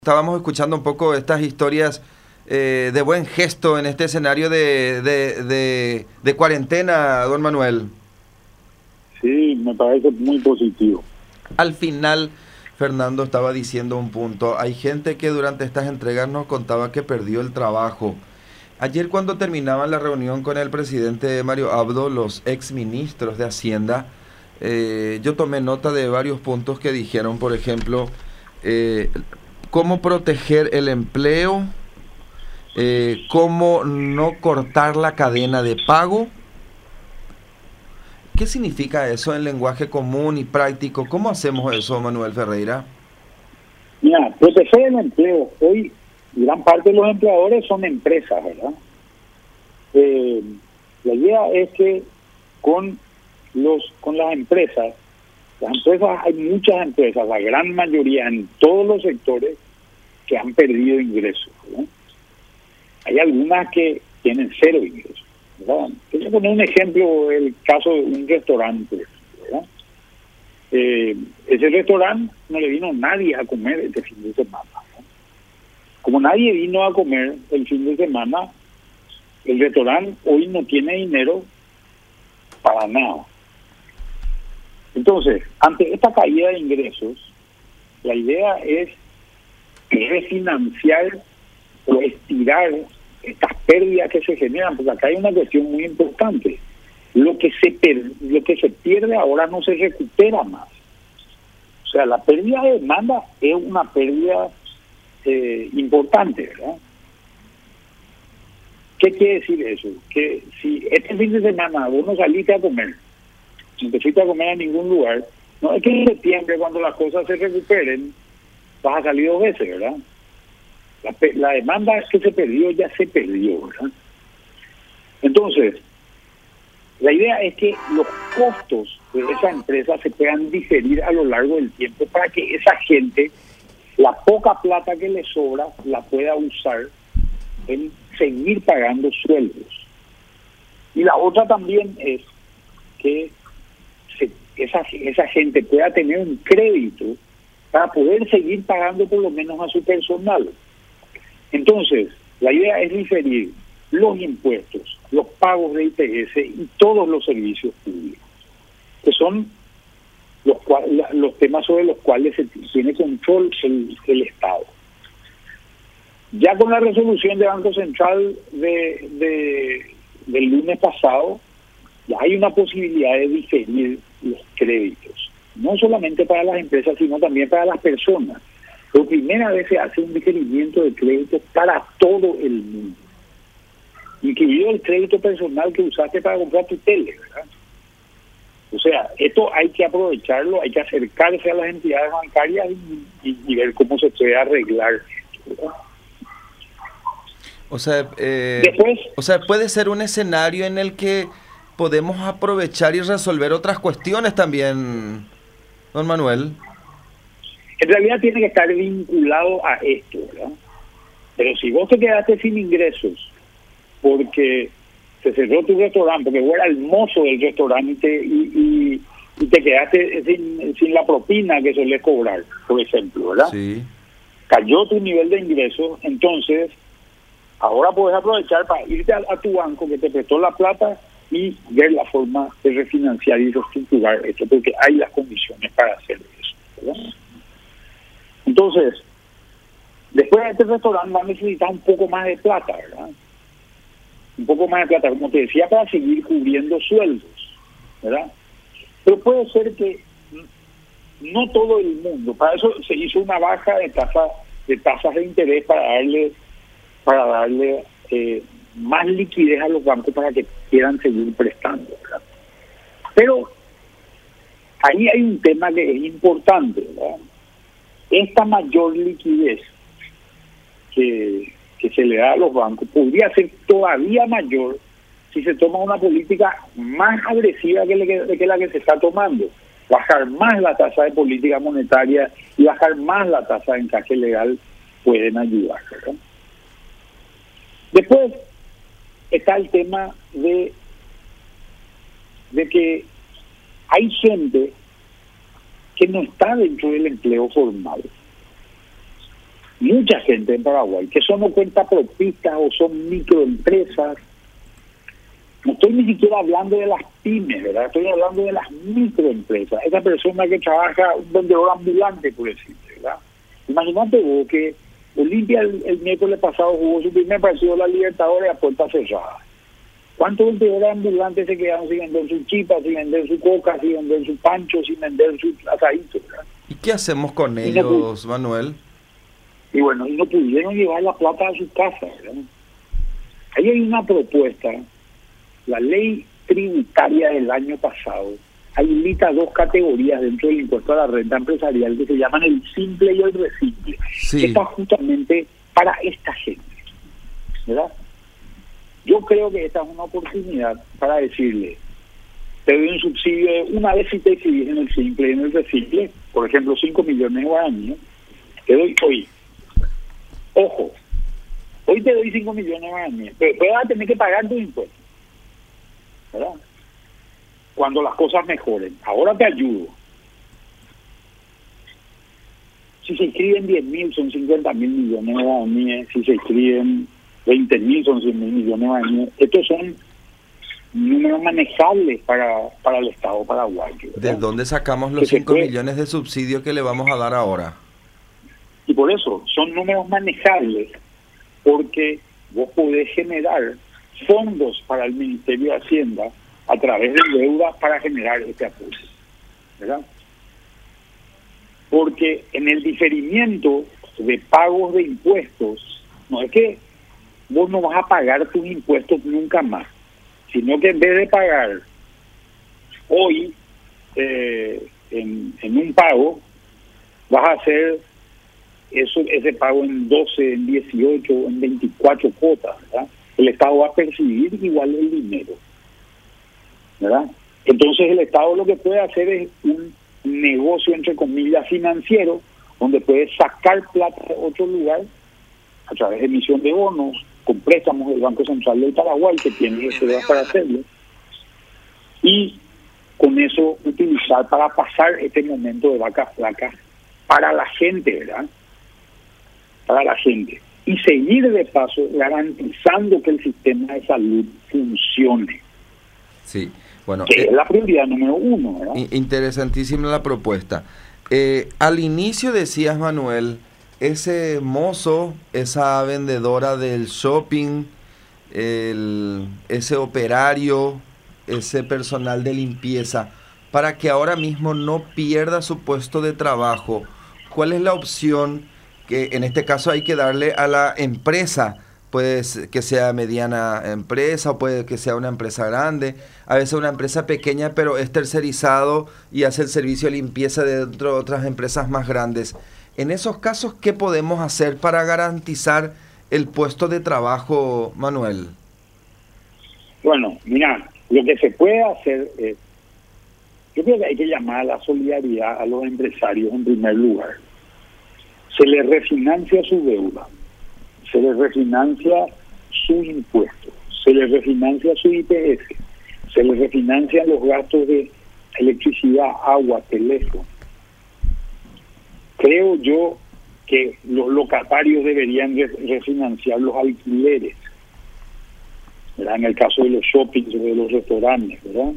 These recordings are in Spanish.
Estábamos escuchando un poco estas historias de buen gesto en este escenario de cuarentena, don Manuel. Sí, me parece muy positivo. Al final, Fernando estaba diciendo un punto. Hay gente que durante estas entregas nos contaba que perdió el trabajo. Ayer cuando terminaban la reunión con el presidente Mario Abdo, los ex ministros de Hacienda, yo tomé nota de varios puntos que dijeron, por ejemplo, eh, cómo proteger el empleo, cómo no cortar la cadena de pago. ¿Qué significa eso en lenguaje común y práctico? ¿Cómo hacemos eso, Manuel Ferreira? Mira, proteger el empleo. Hoy gran parte de los empleadores son empresas, ¿verdad? Eh, la idea es que con las empresas hay muchas empresas, la gran mayoría en todos los sectores que han perdido ingresos, ¿verdad? Hay algunas que tienen cero ingresos, ¿verdad? Quiero poner un ejemplo, el caso de un restaurante, ¿verdad? Ese restaurante no le vino nadie a comer este fin de semana, ¿no? Como nadie vino a comer el fin de semana, el restaurante hoy no tiene dinero para nada. Entonces, ante esta caída de ingresos, la idea es refinanciar o estirar estas pérdidas que se generan, porque acá hay una cuestión muy importante. Lo que se pierde ahora no se recupera más. O sea, la pérdida de demanda es una pérdida importante, ¿verdad? ¿Qué quiere decir eso? Que si este fin de semana vos no saliste a comer, no te fuiste a comer a ningún lugar, no es que en septiembre, cuando las cosas se recuperen, vas a salir 2 veces, ¿verdad? La demanda que se perdió ya se perdió, ¿verdad? Entonces, la idea es que los costos de esa empresa se puedan diferir a lo largo del tiempo para que esa gente, la poca plata que le sobra, la pueda usar en seguir pagando sueldos. Y la otra también es que esa gente pueda tener un crédito para poder seguir pagando por lo menos a su personal. Entonces, la idea es diferir los impuestos, los pagos de IPS y todos los servicios públicos, que son los temas sobre los cuales se tiene control el Estado. Ya con la resolución del Banco Central del lunes pasado, ya hay una posibilidad de diferir los créditos, no solamente para las empresas, sino también para las personas. Por primera vez se hace un diferimiento de créditos para todo el mundo, incluido el crédito personal que usaste para comprar tu tele, ¿verdad? O sea, esto hay que aprovecharlo, hay que acercarse a las entidades bancarias y ver cómo se puede arreglar, ¿verdad? Después, puede ser un escenario en el que podemos aprovechar y resolver otras cuestiones también, don Manuel. En realidad tiene que estar vinculado a esto, ¿verdad? Pero si vos te quedaste sin ingresos porque se cerró tu restaurante, porque vos eras el mozo del restaurante y te quedaste sin la propina que solés cobrar, por ejemplo, ¿verdad? Sí. Cayó tu nivel de ingresos, entonces ahora puedes aprovechar para irte a tu banco que te prestó la plata y ver la forma de refinanciar y reestructurar esto, porque hay las condiciones para hacer eso, ¿verdad? Entonces, después de este restaurante va a necesitar un poco más de plata, ¿verdad? Un poco más de plata, como te decía, para seguir cubriendo sueldos, ¿verdad? Pero puede ser que no todo el mundo, para eso se hizo una baja de tasas de interés para darle más liquidez a los bancos para que quieran seguir prestando, ¿verdad? Pero ahí hay un tema que es importante, ¿verdad? Esta mayor liquidez que se le da a los bancos podría ser todavía mayor si se toma una política más agresiva que la que se está tomando. Bajar más la tasa de política monetaria y bajar más la tasa de encaje legal pueden ayudar, ¿verdad? Después está el tema de que hay gente que no está dentro del empleo formal. mucha gente en Paraguay, que son no cuentapropistas o son microempresas. No estoy ni siquiera hablando de las pymes, ¿verdad? Estoy hablando de las microempresas. Esa persona que trabaja, un vendedor ambulante, por decirte, ¿verdad? Imagínate vos que Olimpia el miércoles pasado jugó su primer partido de la Libertadores a puerta cerrada. ¿Cuántos vendedores ambulantes se quedaron sin vender su chipa, sin vender su coca, sin vender su pancho, sin vender su asadito, ¿verdad? ¿Y qué hacemos con ellos, Manuel? Y bueno, y no pudieron llevar la plata a su casa, ¿verdad? Ahí hay una propuesta. La ley tributaria del año pasado habilita dos categorías dentro del impuesto a la renta empresarial que se llaman el simple y el resimple. Sí. Que está justamente para esta gente, ¿verdad? Yo creo que esta es una oportunidad para decirle, te doy un subsidio de una vez si te inscribís en el simple y en el resimple, por ejemplo 5 millones de guaraníes, te doy hoy. Ojo, hoy te doy 5 millones de guaraníes, pero vas a tener que pagar tus impuestos, ¿verdad? Cuando las cosas mejoren. Ahora te ayudo. Si se inscriben 10.000 son 50.000 millones de guaraníes, si se inscriben 20.000 son 100.000 millones de guaraníes. Estos son números manejables para el Estado paraguayo, ¿verdad? ¿De dónde sacamos los 5 millones de subsidio que le vamos a dar ahora? Y por eso son números manejables, porque vos podés generar fondos para el Ministerio de Hacienda a través de deuda para generar este apoyo, ¿verdad? Porque en el diferimiento de pagos de impuestos, no es que vos no vas a pagar tus impuestos nunca más, sino que en vez de pagar hoy en un pago, vas a hacer ese pago en 12, en 18, en 24 cuotas, ¿verdad? El Estado va a percibir igual el dinero, ¿verdad? Entonces el Estado lo que puede hacer es un negocio, entre comillas, financiero, donde puede sacar plata de otro lugar a través de emisión de bonos, con préstamos del Banco Central del Paraguay, que tiene reservas para hacerlo, y con eso utilizar para pasar este momento de vacas flacas para la gente, ¿verdad? Para la gente. Y seguir de paso garantizando que el sistema de salud funcione. Sí, bueno. Que es la prioridad número uno, ¿verdad? Interesantísima la propuesta. Al inicio decías, Manuel, ese mozo, esa vendedora del shopping, ese operario, ese personal de limpieza, para que ahora mismo no pierda su puesto de trabajo, ¿cuál es la opción que en este caso hay que darle a la empresa? Puede que sea mediana empresa o puede que sea una empresa grande, a veces una empresa pequeña pero es tercerizado y hace el servicio de limpieza dentro de otras empresas más grandes. En esos casos, ¿qué podemos hacer para garantizar el puesto de trabajo, Manuel? Bueno, mira, lo que se puede hacer es, yo creo que hay que llamar a la solidaridad a los empresarios en primer lugar. Se les refinancia su deuda, se les refinancia su impuesto, se les refinancia su IPS, se les refinancian los gastos de electricidad, agua, teléfono. Creo yo que los locatarios deberían refinanciar los alquileres, ¿verdad? En el caso de los shoppings o de los restaurantes, ¿verdad?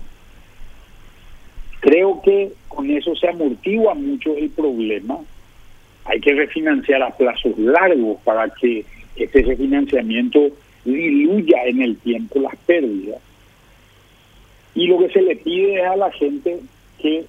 Creo que con eso se amortigua mucho el problema. Hay que refinanciar a plazos largos para que este refinanciamiento diluya en el tiempo las pérdidas. Y lo que se le pide es a la gente que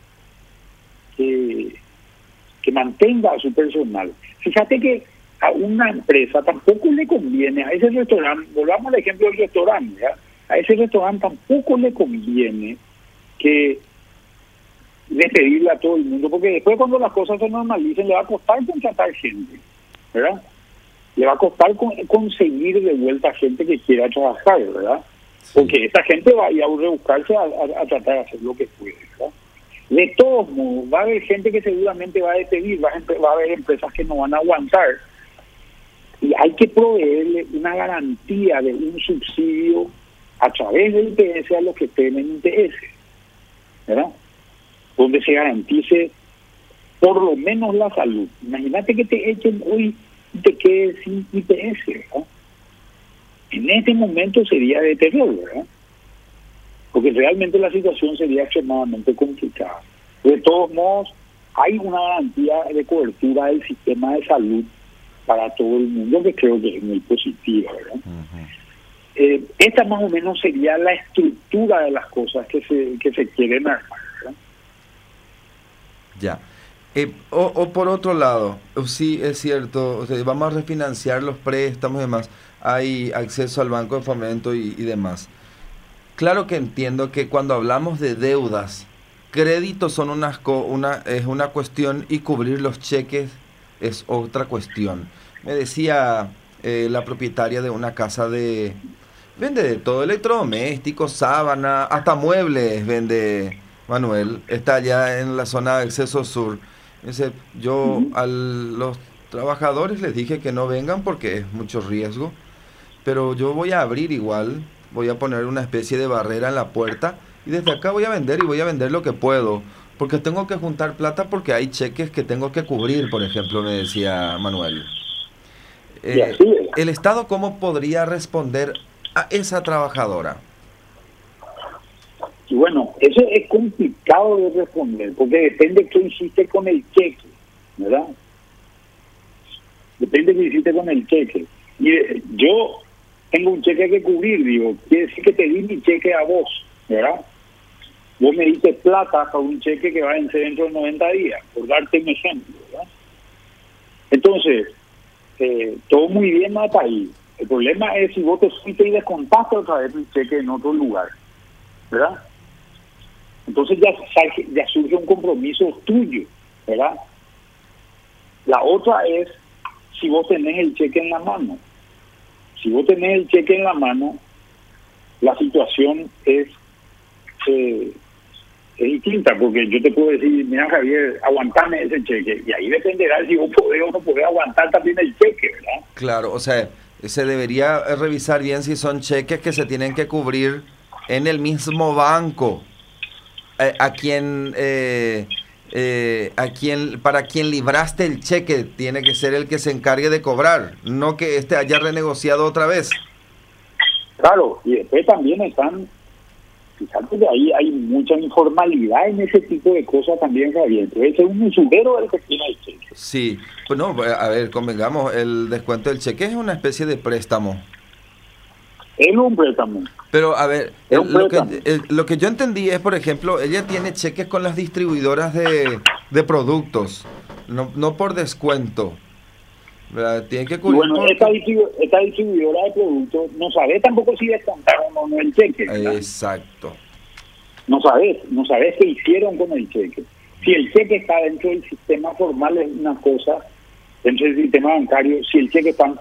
mantenga a su personal. Fíjate que a una empresa tampoco le conviene, a ese restaurante, volvamos al ejemplo del restaurante, ¿ya? A ese restaurante tampoco le conviene que despedirle a todo el mundo, porque después cuando las cosas se normalicen le va a costar contratar gente, ¿verdad? Le va a costar conseguir de vuelta gente que quiera trabajar, ¿verdad? Porque esa gente va a ir a rebuscarse a tratar de hacer lo que puede, ¿verdad? De todos modos, va a haber gente que seguramente va a despedir, va a haber empresas que no van a aguantar, y hay que proveerle una garantía de un subsidio a través del IPS a los que tienen IPS, ¿verdad? Donde se garantice por lo menos la salud. Imagínate que te echen hoy y te quedes sin IPS, ¿verdad? En este momento sería de terror, ¿verdad? Porque realmente la situación sería extremadamente complicada. De todos modos, hay una garantía de cobertura del sistema de salud para todo el mundo que creo que es muy positiva, ¿verdad? Esta más o menos sería la estructura de las cosas que se quieren armar, ¿verdad? Ya. O por otro lado, sí es cierto, o sea, vamos a refinanciar los préstamos y demás, hay acceso al Banco de Fomento y demás. Claro que entiendo que cuando hablamos de deudas, créditos son es una cuestión y cubrir los cheques es otra cuestión. Me decía la propietaria de una casa vende de todo, electrodomésticos, sábana, hasta muebles vende Manuel. Está allá en la zona de acceso sur. Dice, yo a los trabajadores les dije que no vengan porque es mucho riesgo, pero yo voy a abrir igual, voy a poner una especie de barrera en la puerta y desde acá voy a vender y voy a vender lo que puedo, porque tengo que juntar plata porque hay cheques que tengo que cubrir, por ejemplo, me decía Manuel. Y así es. ¿El Estado cómo podría responder a esa trabajadora? Y bueno, eso es complicado de responder, porque depende qué hiciste con el cheque, ¿verdad? Depende qué hiciste con el cheque. Y yo tengo un cheque que cubrir, digo, quiere decir que te di mi cheque a vos, ¿verdad? Vos me diste plata para un cheque que va a vencer dentro de 90 días, por darte un ejemplo, ¿verdad? Entonces, todo muy bien hasta ahí. El problema es si vos te fuiste y descontaste otra vez el cheque en otro lugar, ¿verdad? Entonces ya surge un compromiso tuyo, ¿verdad? La otra es si vos tenés el cheque en la mano. Si vos tenés el cheque en la mano, la situación es distinta, porque yo te puedo decir, mira Javier, aguantame ese cheque, y ahí dependerá si vos podés o no podés aguantar también el cheque, ¿verdad? Claro, o sea, se debería revisar bien si son cheques que se tienen que cubrir en el mismo banco. Para quien libraste el cheque tiene que ser el que se encargue de cobrar, no que haya renegociado otra vez. Claro, y después también fíjate que ahí hay mucha informalidad en ese tipo de cosas también, Javier. Puede ser un usurero el que tiene el cheque. Sí, pues no, a ver, convengamos, el descuento del cheque es una especie de préstamo. Es un préstamo. Pero, a ver, lo que yo entendí es, por ejemplo, ella tiene cheques con las distribuidoras de productos, no por descuento, ¿verdad? Tiene que cubrir. Bueno, esta distribuidora de productos no sabe tampoco si descontaron o no el cheque, ¿verdad? Exacto. No sabes qué hicieron con el cheque. Si el cheque está dentro del sistema formal es una cosa, dentro del sistema bancario, si el cheque está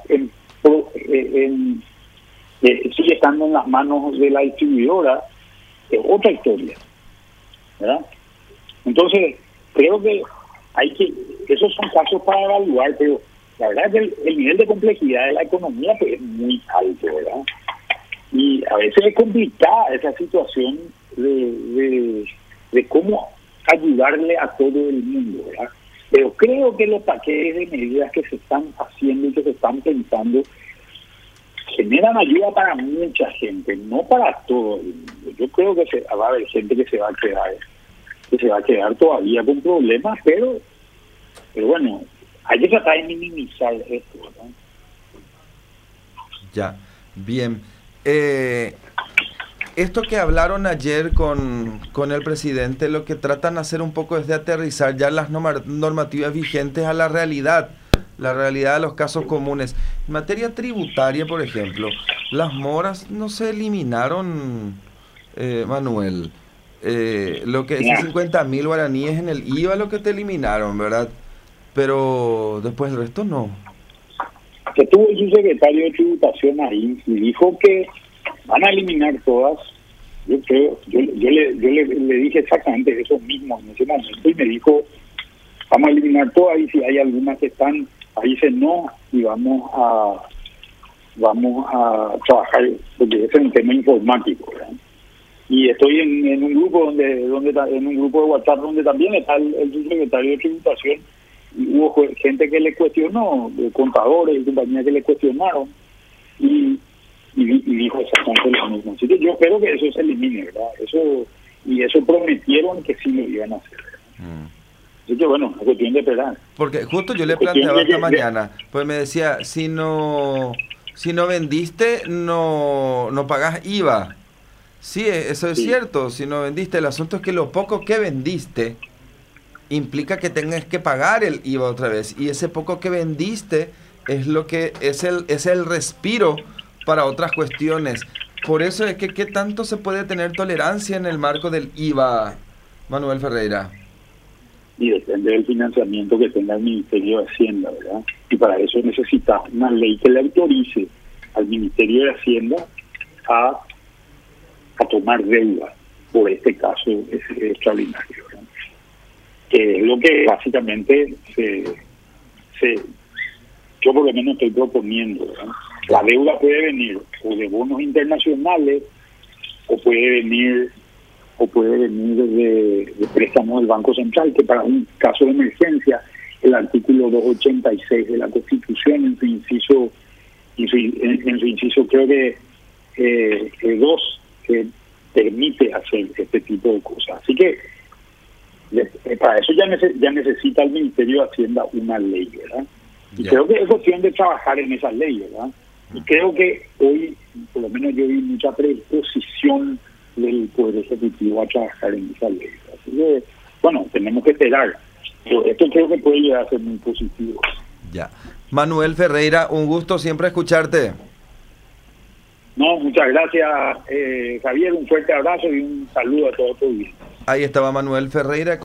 sigue estando en las manos de la distribuidora, es otra historia, ¿verdad? Entonces, creo que esos son casos para evaluar, pero la verdad es que el nivel de complejidad de la economía pues, es muy alto, ¿verdad? Y a veces es complicada esa situación de cómo ayudarle a todo el mundo, ¿verdad? Pero creo que los paquetes de medidas que se están haciendo y que se están pensando generan ayuda para mucha gente, no para todo el mundo. Yo creo que va a haber gente que se va a quedar todavía con problemas, pero bueno, hay que tratar de minimizar esto, ¿verdad? Ya, bien. Esto que hablaron ayer con el presidente, lo que tratan de hacer un poco es de aterrizar ya las normativas vigentes a la realidad de los casos comunes. En materia tributaria, por ejemplo, las moras no se eliminaron, Manuel. Lo que es 50.000 guaraníes en el IVA, lo que te eliminaron, ¿verdad? Pero después el resto no. Que estuvo el subsecretario de Tributación ahí y dijo que van a eliminar todas. Yo le dije exactamente eso mismo en ese momento y me dijo, vamos a eliminar todas y si hay algunas que están, ahí dice no y vamos a trabajar, porque ese es un tema informático, ¿verdad? Y estoy en un grupo en un grupo de WhatsApp donde también está el subsecretario de Tributación y hubo gente que le cuestionó, contadores y compañías que le cuestionaron, y dijo exactamente lo mismo. Así que yo espero que eso se elimine, ¿verdad? Eso prometieron que sí lo iban a hacer. Así que bueno, es cuestión de esperar. Porque justo yo le planteaba esta mañana, pues me decía, si no vendiste, no pagás IVA. Sí, eso es cierto, si no vendiste, el asunto es que lo poco que vendiste implica que tengas que pagar el IVA otra vez, y ese poco que vendiste es lo que es el respiro para otras cuestiones. Por eso es que ¿qué tanto se puede tener tolerancia en el marco del IVA, Manuel Ferreira? Y depende del financiamiento que tenga el Ministerio de Hacienda, ¿verdad? Y para eso necesita una ley que le autorice al Ministerio de Hacienda a tomar deuda por este caso extraordinario, ¿verdad? Que es lo que básicamente yo por lo menos estoy proponiendo, ¿verdad? La deuda puede venir o de bonos internacionales o puede venir de préstamos del Banco Central, que para un caso de emergencia el artículo 286 de la Constitución en su inciso creo que 2 permite hacer este tipo de cosas. Así que para eso ya necesita el Ministerio de Hacienda una ley, ¿verdad? Y creo que es cuestión de trabajar en esa ley, ¿verdad? Y creo que hoy, por lo menos yo vi mucha predisposición del Poder Ejecutivo a trabajar en esa ley. Así que, bueno, tenemos que esperar. Pero esto creo que puede llegar a ser muy positivo. Ya. Manuel Ferreira, un gusto siempre escucharte. No, muchas gracias, Javier. Un fuerte abrazo y un saludo a todos. Ahí estaba Manuel Ferreira.